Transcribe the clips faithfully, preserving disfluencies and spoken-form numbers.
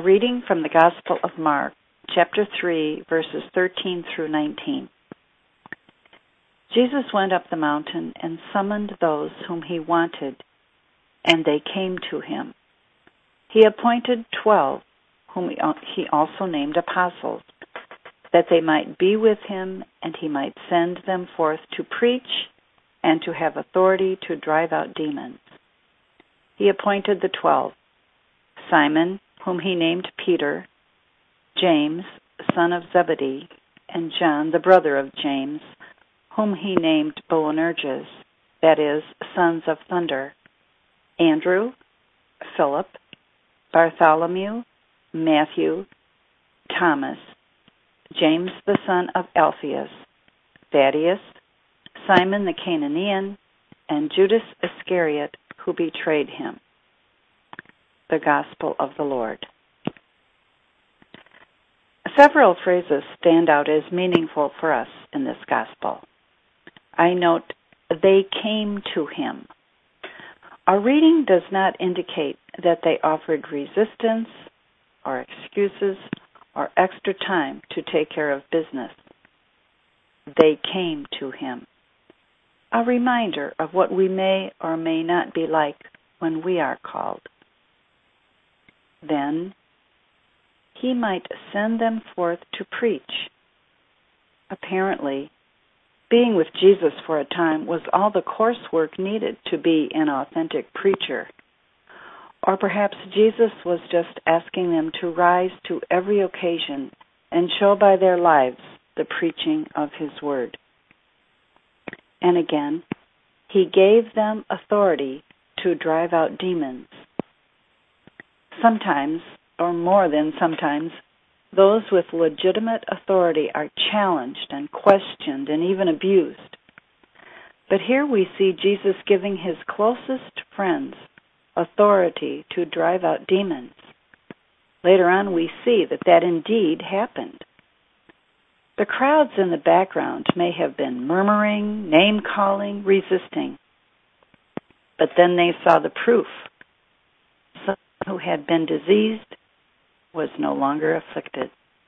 A reading from the Gospel of Mark, chapter three, verses thirteen through nineteen. Jesus went up the mountain and summoned those whom he wanted, and they came to him. He appointed twelve, whom he also named apostles, that they might be with him, and he might send them forth to preach and to have authority to drive out demons. He appointed the twelve: Simon, whom he named Peter, James, son of Zebedee, and John, the brother of James, whom he named Boanerges, that is, sons of thunder, Andrew, Philip, Bartholomew, Matthew, Thomas, James the son of Alphaeus, Thaddeus, Simon the Cananean, and Judas Iscariot, who betrayed him. The Gospel of the Lord. Several phrases stand out as meaningful for us in this Gospel. I note, they came to him. Our reading does not indicate that they offered resistance or excuses or extra time to take care of business. They came to him. A reminder of what we may or may not be like when we are called. Then he might send them forth to preach. Apparently, being with Jesus for a time was all the coursework needed to be an authentic preacher. Or perhaps Jesus was just asking them to rise to every occasion and show by their lives the preaching of his word. And again, he gave them authority to drive out demons. Sometimes, or more than sometimes, those with legitimate authority are challenged and questioned and even abused. But here we see Jesus giving his closest friends authority to drive out demons. Later on, we see that that indeed happened. The crowds in the background may have been murmuring, name-calling, resisting. But then they saw the proof. Someone who had been diseased was no longer afflicted.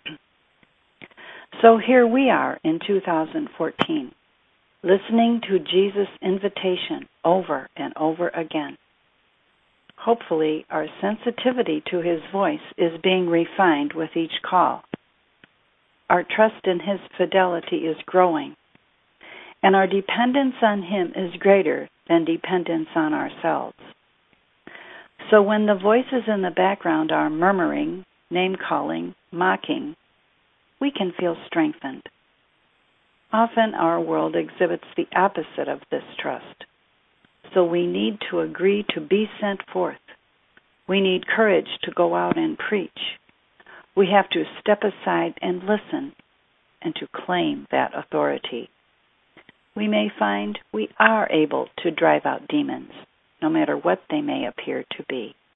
So here we are in two thousand fourteen, listening to Jesus' invitation over and over again. Hopefully, our sensitivity to his voice is being refined with each call. Our trust in his fidelity is growing, and our dependence on him is greater than dependence on ourselves. So when the voices in the background are murmuring, name-calling, mocking, we can feel strengthened. Often our world exhibits the opposite of this trust. So we need to agree to be sent forth. We need courage to go out and preach. We have to step aside and listen and to claim that authority. We may find we are able to drive out demons, no matter what they may appear to be.